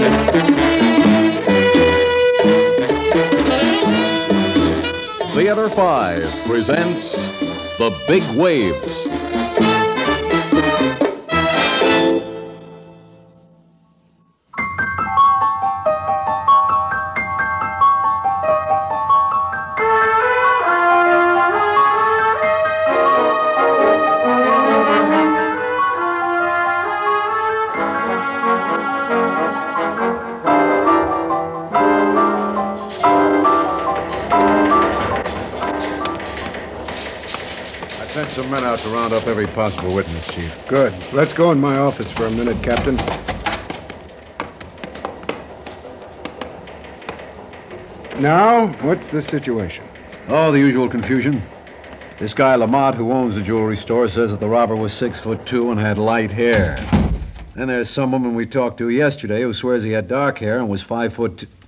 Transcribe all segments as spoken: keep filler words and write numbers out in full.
Theater five presents The Big Waves. Sent some men out to round up every possible witness, Chief. Good. Let's go in my office for a minute, Captain. Now, what's the situation? Oh, the usual confusion. This guy Lamont, who owns the jewelry store, says that the robber was six foot two and had light hair. Then there's some woman we talked to yesterday who swears he had dark hair and was five foot two.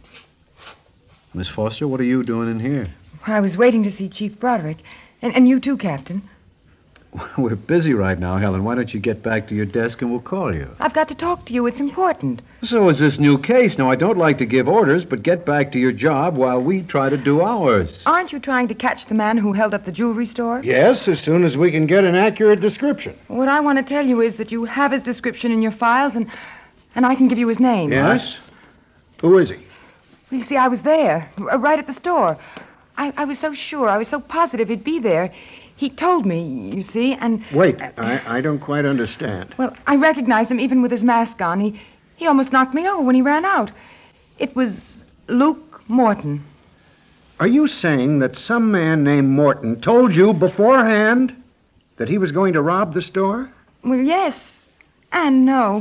Miss Foster, what are you doing in here? I was waiting to see Chief Broderick. And, and you too, Captain. We're busy right now, Helen. Why don't you get back to your desk and we'll call you? I've got to talk to you. It's important. So is this new case. Now, I don't like to give orders, but get back to your job while we try to do ours. Aren't you trying to catch the man who held up the jewelry store? Yes, as soon as we can get an accurate description. What I want to tell you is that you have his description in your files, and, and I can give you his name. Yes? Who is he? You see, I was there, r- right at the store. I, I was so sure, I was so positive he'd be there. He told me, you see, and... Wait, I, I don't quite understand. Well, I recognized him even with his mask on. He, he almost knocked me over when he ran out. It was Luke Morton. Are you saying that some man named Morton told you beforehand that he was going to rob the store? Well, yes, and no.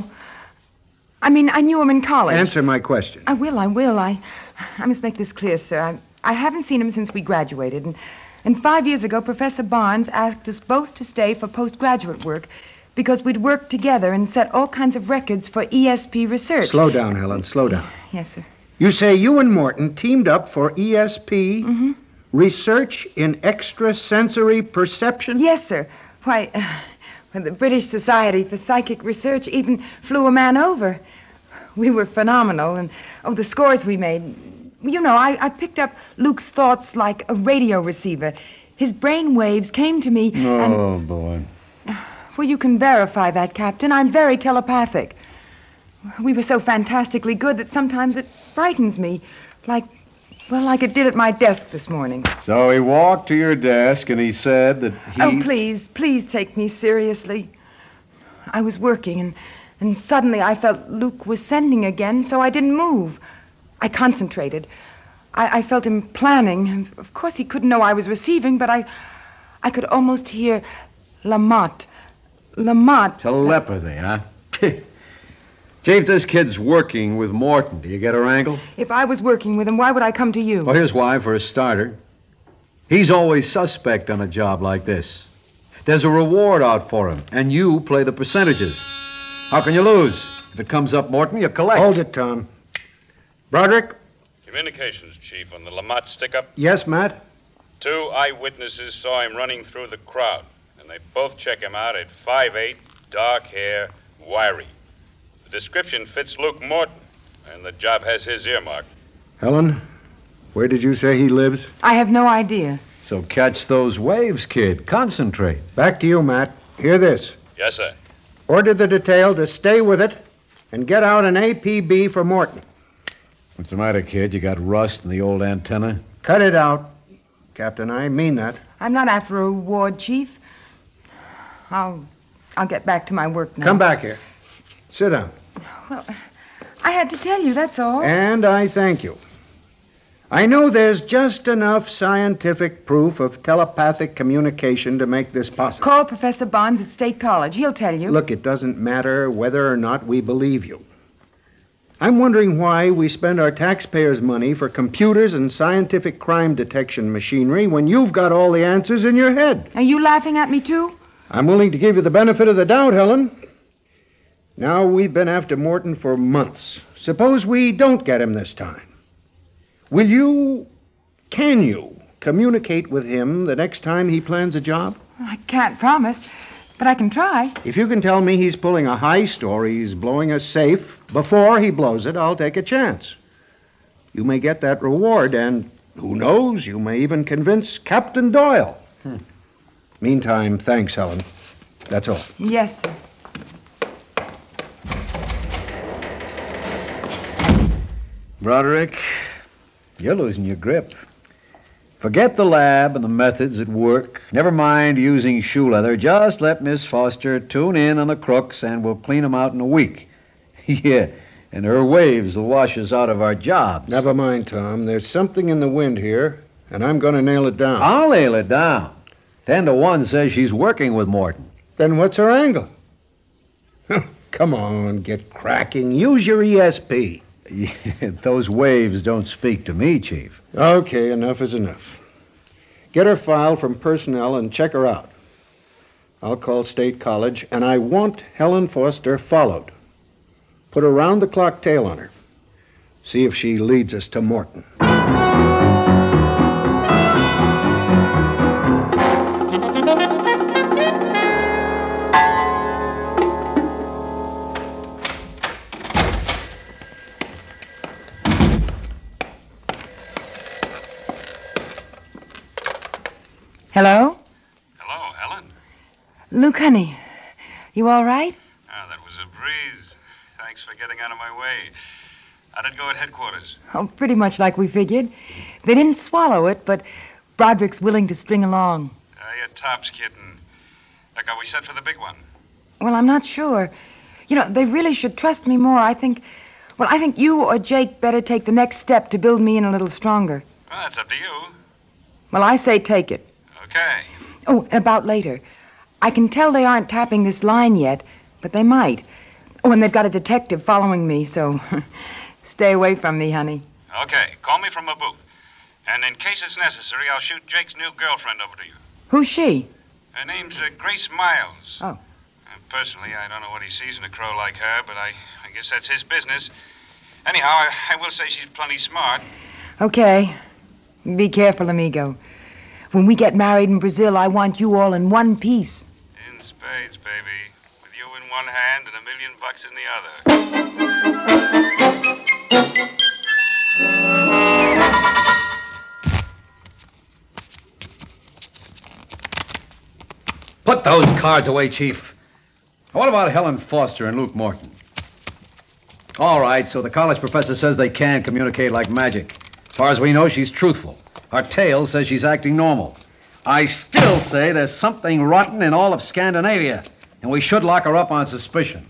I mean, I knew him in college. Answer my question. I will, I will. I, I must make this clear, sir. I, I haven't seen him since we graduated, and, and five years ago, Professor Barnes asked us both to stay for postgraduate work because we'd worked together and set all kinds of records for E S P research. Slow down, Helen, slow down. Yes, sir. You say you and Morton teamed up for E S P Mm-hmm. research in extrasensory perception? Yes, sir. Why, uh, when the British Society for Psychic Research even flew a man over. We were phenomenal, and, oh, the scores we made... You know, I, I picked up Luke's thoughts like a radio receiver. His brain waves came to me, and... Oh, boy. Well, you can verify that, Captain. I'm very telepathic. We were so fantastically good that sometimes it frightens me. Like, well, like it did at my desk this morning. So he walked to your desk and he said that he... Oh, please, please take me seriously. I was working, and, and suddenly I felt Luke was sending again, so I didn't move. I concentrated. I, I felt him planning. Of course, he couldn't know I was receiving, but I I could almost hear Lamont. Lamont. Telepathy, huh? Chief, this kid's working with Morton. Do you get her angle? If I was working with him, why would I come to you? Well, here's why, for a starter. He's always suspect on a job like this. There's a reward out for him, and you play the percentages. How can you lose? If it comes up Morton, you collect. Hold it, Tom. Broderick? Communications, Chief, on the Lamont stick-up. Yes, Matt? Two eyewitnesses saw him running through the crowd, and they both check him out at five eight, dark hair, wiry. The description fits Luke Morton, and the job has his earmark. Helen, where did you say he lives? I have no idea. So catch those waves, kid. Concentrate. Back to you, Matt. Hear this. Yes, sir. Order the detail to stay with it and get out an A P B for Morton. What's the matter, kid? You got rust in the old antenna? Cut it out, Captain. I mean that. I'm not after a reward, Chief. I'll I'll get back to my work now. Come back here. Sit down. Well, I had to tell you, that's all. And I thank you. I know there's just enough scientific proof of telepathic communication to make this possible. Call Professor Barnes at State College. He'll tell you. Look, it doesn't matter whether or not we believe you. I'm wondering why we spend our taxpayers' money for computers and scientific crime detection machinery when you've got all the answers in your head. Are you laughing at me, too? I'm willing to give you the benefit of the doubt, Helen. Now, we've been after Morton for months. Suppose we don't get him this time. Will you, can you, communicate with him the next time he plans a job? Well, I can't promise. But I can try. If you can tell me he's pulling a heist or he's blowing a safe before he blows it, I'll take a chance. You may get that reward, and who knows, you may even convince Captain Doyle. Hmm. Meantime, thanks, Helen. That's all. Yes, sir. Broderick, you're losing your grip. Forget the lab and the methods at work. Never mind using shoe leather. Just let Miss Foster tune in on the crooks, and we'll clean them out in a week. Yeah, and her waves will wash us out of our jobs. Never mind, Tom. There's something in the wind here, and I'm going to nail it down. I'll nail it down. Ten to one says she's working with Morton. Then what's her angle? Come on, get cracking. Use your E S P. Yeah, those waves don't speak to me, Chief. Okay, enough is enough. Get her file from personnel and check her out. I'll call State College, and I want Helen Foster followed. Put a round-the-clock tail on her. See if she leads us to Morton. Hello? Hello, Helen. Luke, honey, you all right? Ah, that was a breeze. Thanks for getting out of my way. How'd it go at headquarters? Oh, pretty much like we figured. They didn't swallow it, but Broderick's willing to string along. Uh, you're tops, kitten. Look, are we set for the big one? Well, I'm not sure. You know, they really should trust me more. I think, well, I think you or Jake better take the next step to build me in a little stronger. Well, that's up to you. Well, I say take it. Okay. Oh, about later. I can tell they aren't tapping this line yet, but they might. Oh, and they've got a detective following me, so stay away from me, honey. Okay, call me from a booth. And in case it's necessary, I'll shoot Jake's new girlfriend over to you. Who's she? Her name's uh, Grace Miles. Oh. Uh, personally, I don't know what he sees in a crow like her, but I, I guess that's his business. Anyhow, I, I will say she's plenty smart. Okay. Be careful, amigo. When we get married in Brazil, I want you all in one piece. In spades, baby. With you in one hand and a million bucks in the other. Put those cards away, Chief. What about Helen Foster and Luke Morton? All right, so the college professor says they can communicate like magic. As far as we know, she's truthful. Our tale says she's acting normal. I still say there's something rotten in all of Scandinavia, and we should lock her up on suspicion.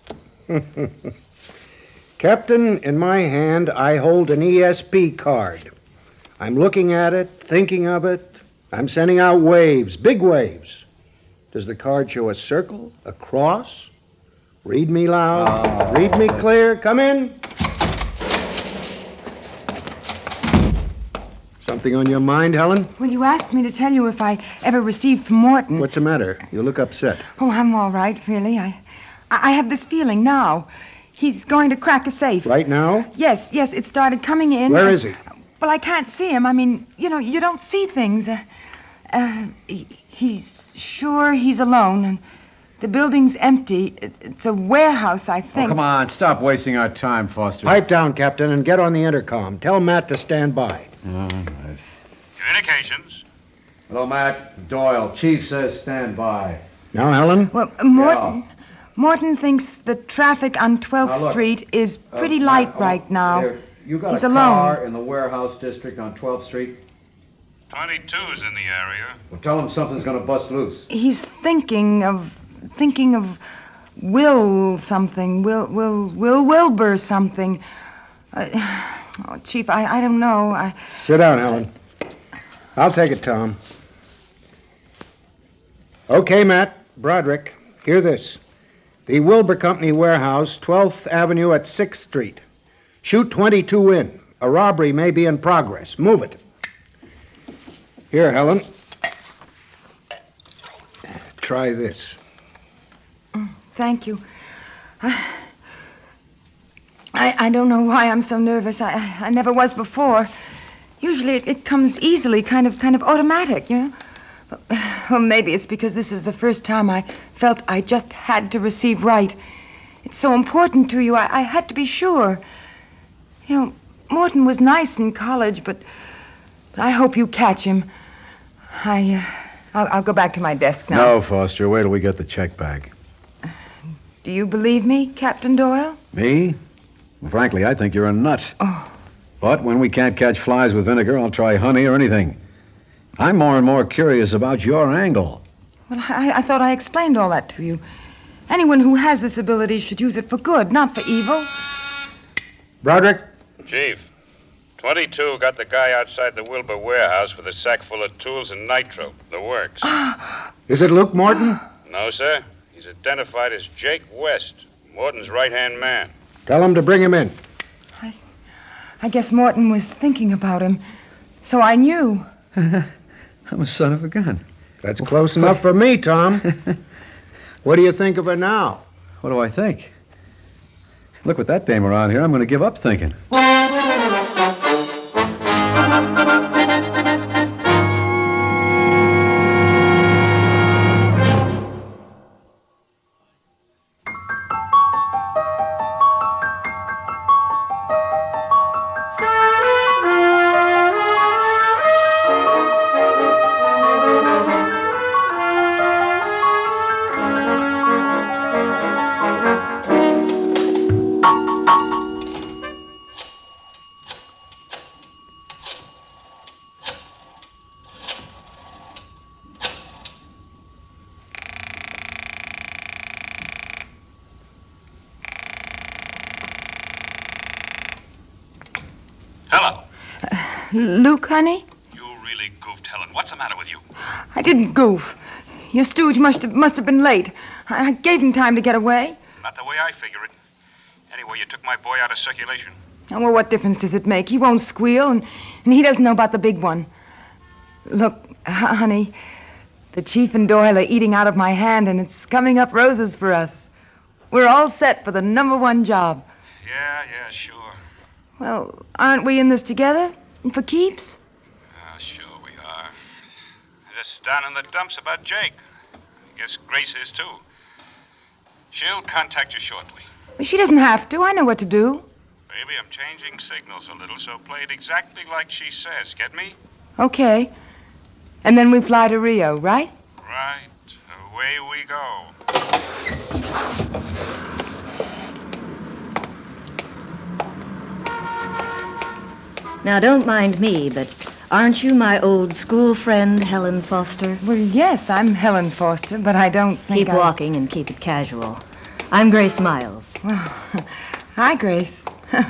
Captain, in my hand, I hold an E S P card. I'm looking at it, thinking of it. I'm sending out waves, big waves. Does the card show a circle, a cross? Read me loud. Oh. Read me clear. Come in. Something on your mind, Helen? Well, you asked me to tell you if I ever received from Morton. What's the matter? You look upset. Oh, I'm all right, really. I, I have this feeling now. He's going to crack a safe. Right now? Yes, yes, it started coming in. Where is he? Well, I can't see him. I mean, you know, you don't see things. Uh, uh, he, he's sure he's alone, and the building's empty. It, it's a warehouse, I think. Oh, come on, stop wasting our time, Foster. Pipe down, Captain, and get on the intercom. Tell Matt to stand by. All right. Communications. Hello, Matt. Doyle. Chief says stand by. Now, Helen? Well, Morton... Morton thinks the traffic on twelfth Now, look, Street is pretty uh, light Matt, oh, right now. there, you got He's a alone. car in the warehouse district on twelfth Street? twenty-two's in the area. Well, tell him something's going to bust loose. He's thinking of... thinking of Will something. Will... Will... Will Wilbur something. Uh, oh, Chief, I, I don't know. I... Sit down, Helen. I'll take it, Tom. Okay, Matt. Broderick, hear this. The Wilbur Company warehouse, twelfth Avenue at sixth Street. Shoot twenty-two in. A robbery may be in progress. Move it. Here, Helen. Try this. Thank you. I, I, I don't know why I'm so nervous. I, I never was before. Usually it, it comes easily, kind of kind of automatic, you know. But, Well, maybe it's because this is the first time I felt I just had to receive right. It's so important to you. I, I had to be sure. You know, Morton was nice in college, but, but I hope you catch him. I, uh, I'll, I'll go back to my desk now. No, Foster. Wait till we get the check back. Do you believe me, Captain Doyle? Me? Well, frankly, I think you're a nut. Oh. But when we can't catch flies with vinegar, I'll try honey or anything. I'm more and more curious about your angle. Well, I, I thought I explained all that to you. Anyone who has this ability should use it for good, not for evil. Broderick? Chief, twenty-two got the guy outside the Wilbur warehouse with a sack full of tools and nitro. The works. Is it Luke Morton? No, sir. He's identified as Jake West, Morton's right-hand man. Tell him to bring him in. I, I guess Morton was thinking about him, so I knew. I'm a son of a gun. That's close enough for me, Tom. What do you think of her now? What do I think? Look, with that dame around here, I'm going to give up thinking. Hello. Luke, honey? You really goofed, Helen. What's the matter with you? I didn't goof. Your stooge must have, must have been late. I, I gave him time to get away. Not the way I figure it. Anyway, you took my boy out of circulation. Oh, well, what difference does it make? He won't squeal, and, and he doesn't know about the big one. Look, h- honey, the Chief and Doyle are eating out of my hand, and it's coming up roses for us. We're all set for the number one job. Yeah, yeah, sure. Well, aren't we in this together? And for keeps? Ah, sure we are. Just down in the dumps about Jake. I guess Grace is, too. She'll contact you shortly. Well, she doesn't have to. I know what to do. Baby, I'm changing signals a little, so play it exactly like she says. Get me? Okay. And then we fly to Rio, right? Right. Away we go. Now, don't mind me, but aren't you my old school friend, Helen Foster? Well, yes, I'm Helen Foster, but I don't think Keep I... walking and keep it casual. I'm Grace Miles. Well, hi, Grace. You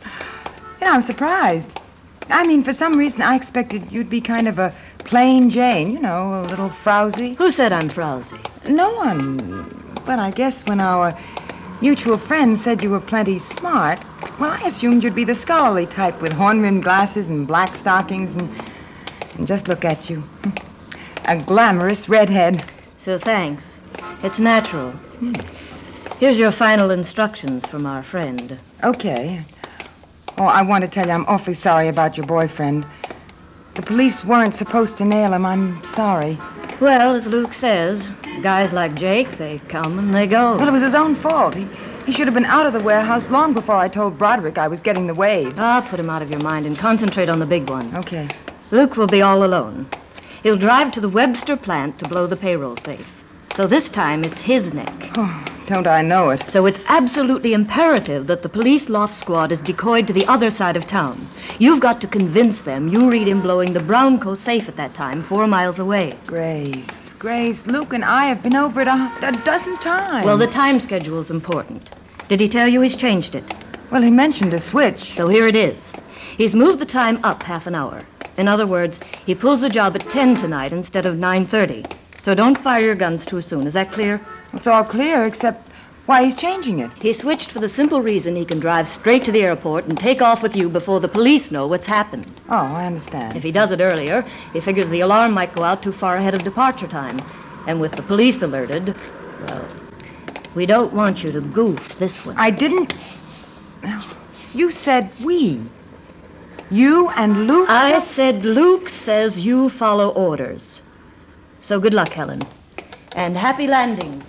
know, I'm surprised. I mean, for some reason, I expected you'd be kind of a plain Jane, you know, a little frowsy. Who said I'm frowsy? No one. But I guess when our mutual friend said you were plenty smart, well, I assumed you'd be the scholarly type with horn-rimmed glasses and black stockings and... And just look at you. A glamorous redhead. So thanks. It's natural. Here's your final instructions from our friend. Okay. Oh, I want to tell you I'm awfully sorry about your boyfriend. The police weren't supposed to nail him. I'm sorry. Well, as Luke says, guys like Jake, they come and they go. Well, it was his own fault. He, he should have been out of the warehouse long before I told Broderick I was getting the waves. I'll put him out of your mind and concentrate on the big one. Okay. Luke will be all alone. He'll drive to the Webster plant to blow the payroll safe. So this time it's his neck. Oh, don't I know it? So it's absolutely imperative that the police loft squad is decoyed to the other side of town. You've got to convince them you read him blowing the Brownco safe at that time, four miles away. Grace, Grace, Luke and I have been over it a, a dozen times. Well, the time schedule's important. Did he tell you he's changed it? Well, he mentioned a switch. So here it is. He's moved the time up half an hour. In other words, he pulls the job at ten tonight instead of nine thirty. So don't fire your guns too soon. Is that clear? It's all clear, except why he's changing it. He switched for the simple reason he can drive straight to the airport and take off with you before the police know what's happened. Oh, I understand. If he does it earlier, he figures the alarm might go out too far ahead of departure time. And with the police alerted, well, we don't want you to goof this one. I didn't... You said we. You and Luke... I said Luke says you follow orders. So good luck, Helen. And happy landings.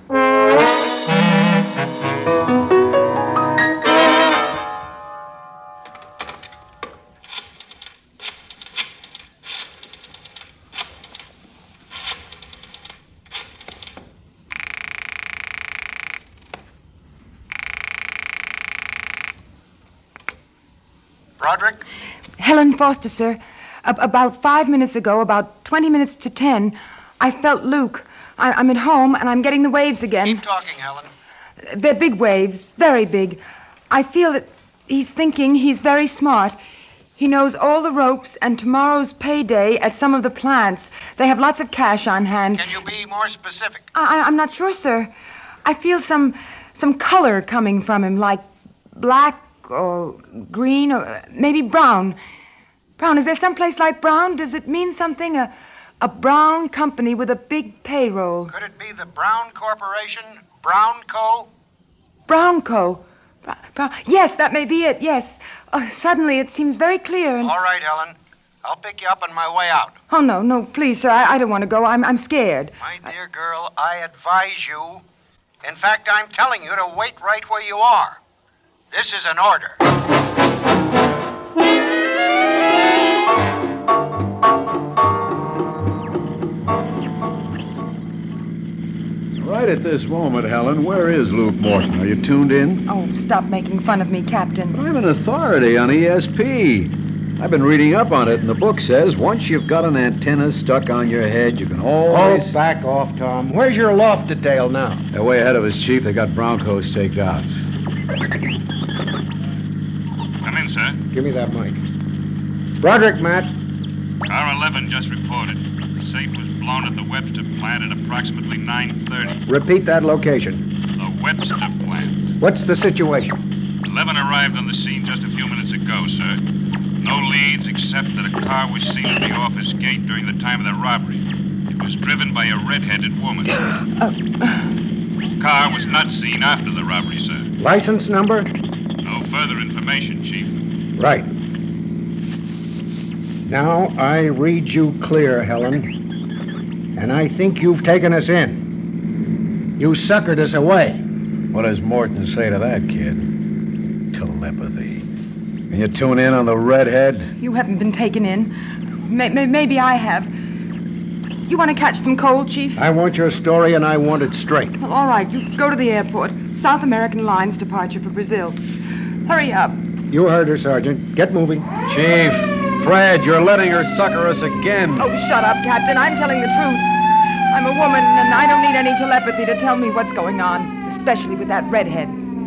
Broderick? Helen Foster, sir. A- about five minutes ago, about twenty minutes to ten, I felt Luke. I- I'm at home, and I'm getting the waves again. Keep talking, Helen. They're big waves, very big. I feel that he's thinking he's very smart. He knows all the ropes and tomorrow's payday at some of the plants. They have lots of cash on hand. Can you be more specific? I- I'm not sure, sir. I feel some some color coming from him, like black or green or maybe brown. Brown. Is there someplace like Brown? Does it mean something? A, a Brown company with a big payroll. Could it be the Brown Corporation? Brown Co.? Brown Co. Bra- Brown. Yes, that may be it. Yes. Uh, suddenly, it seems very clear. And All right, Helen. I'll pick you up on my way out. oh no, no, please, sir. I, I don't want to go. I'm I'm scared. My dear girl, I advise you. In fact, I'm telling you to wait right where you are. This is an order. Right at this moment, Helen, where is Luke Morton? Are you tuned in? Oh, stop making fun of me, Captain. I'm an authority on E S P. I've been reading up on it, and the book says once you've got an antenna stuck on your head, you can Oh, always... back off, Tom. Where's your loft detail now? They're way ahead of us, Chief. They got Broncos staked out. Come in, sir. Give me that mic. Broderick, Matt. Car eleven just reported. The safe was blown at the Webster plant at approximately nine thirty. Repeat that location. The Webster plant. What's the situation? eleven arrived on the scene just a few minutes ago, sir. No leads except that a car was seen at the office gate during the time of the robbery. It was driven by a red-headed woman. The car was not seen after the robbery, sir. License number? No further information, Chief. Right. Now I read you clear, Helen. And I think you've taken us in. You suckered us away. What does Morton say to that, kid? Telepathy. Can you tune in on the redhead? You haven't been taken in. May- may- maybe I have. You want to catch them cold, Chief? I want your story, and I want it straight. Well, all right. You go to the airport. South American Lines departure for Brazil. Hurry up. You heard her, Sergeant. Get moving. Chief, Fred, you're letting her sucker us again. Oh, shut up, Captain. I'm telling the truth. I'm a woman, and I don't need any telepathy to tell me what's going on, especially with that redhead.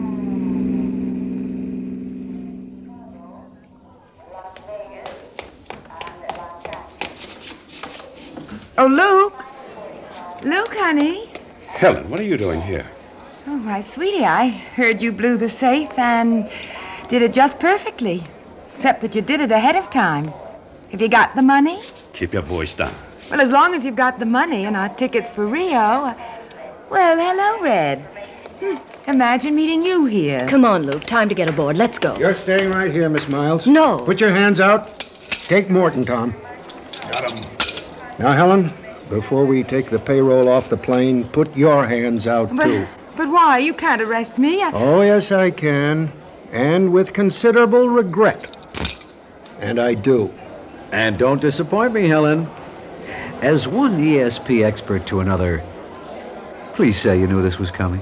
Oh, Luke. Luke, honey. Helen, what are you doing here? Oh, my sweetie, I heard you blew the safe and did it just perfectly. Except that you did it ahead of time. Have you got the money? Keep your voice down. Well, as long as you've got the money and our tickets for Rio. uh, Well, hello, Red. Hmm. Imagine meeting you here. Come on, Luke. Time to get aboard. Let's go. You're staying right here, Miss Miles. No. Put your hands out. Take Morton, Tom. Got him. Now, Helen, before we take the payroll off the plane, put your hands out, But, too. but why? You can't arrest me. I... Oh, yes, I can. And with considerable regret. And I do. And don't disappoint me, Helen. As one E S P expert to another, please say you knew this was coming.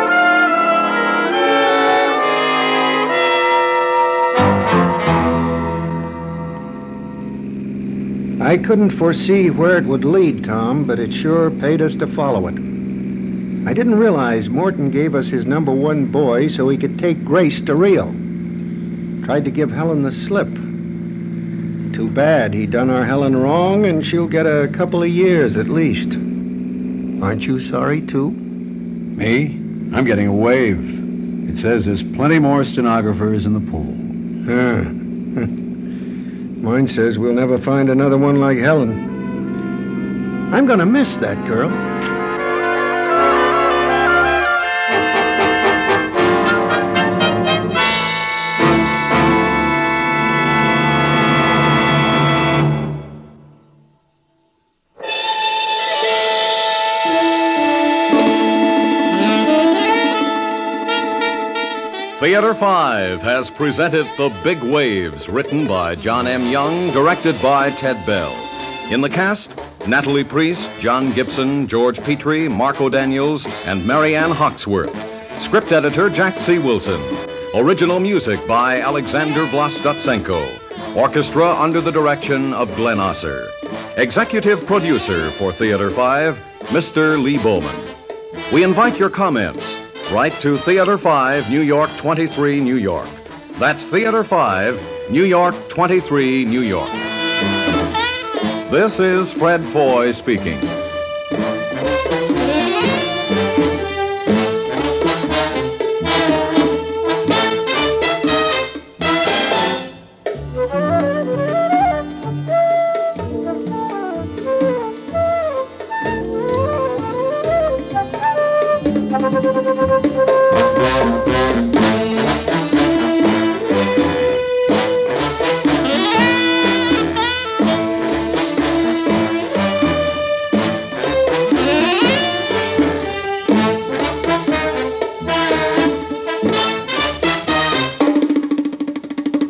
I couldn't foresee where it would lead, Tom, but it sure paid us to follow it. I didn't realize Morton gave us his number one boy so he could take Grace to Rio. Tried to give Helen the slip. Too bad he done our Helen wrong, and she'll get a couple of years at least. Aren't you sorry, too? Me? I'm getting a wave. It says there's plenty more stenographers in the pool. Huh. Mine says we'll never find another one like Helen. I'm gonna miss that girl. Theater five has presented The Big Waves, written by John M. Young, directed by Ted Bell. In the cast, Natalie Priest, John Gibson, George Petrie, Marco Daniels, and Marianne Hawksworth. Script editor, Jack C. Wilson. Original music by Alexander Vlastotsenko. Orchestra under the direction of Glenn Osser. Executive producer for Theater five, Mister Lee Bowman. We invite your comments. Write to Theater five, New York twenty-three, New York. That's Theater five, New York twenty-three, New York. This is Fred Foy speaking.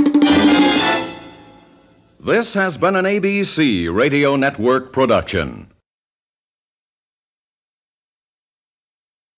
This has been an A B C Radio Network production.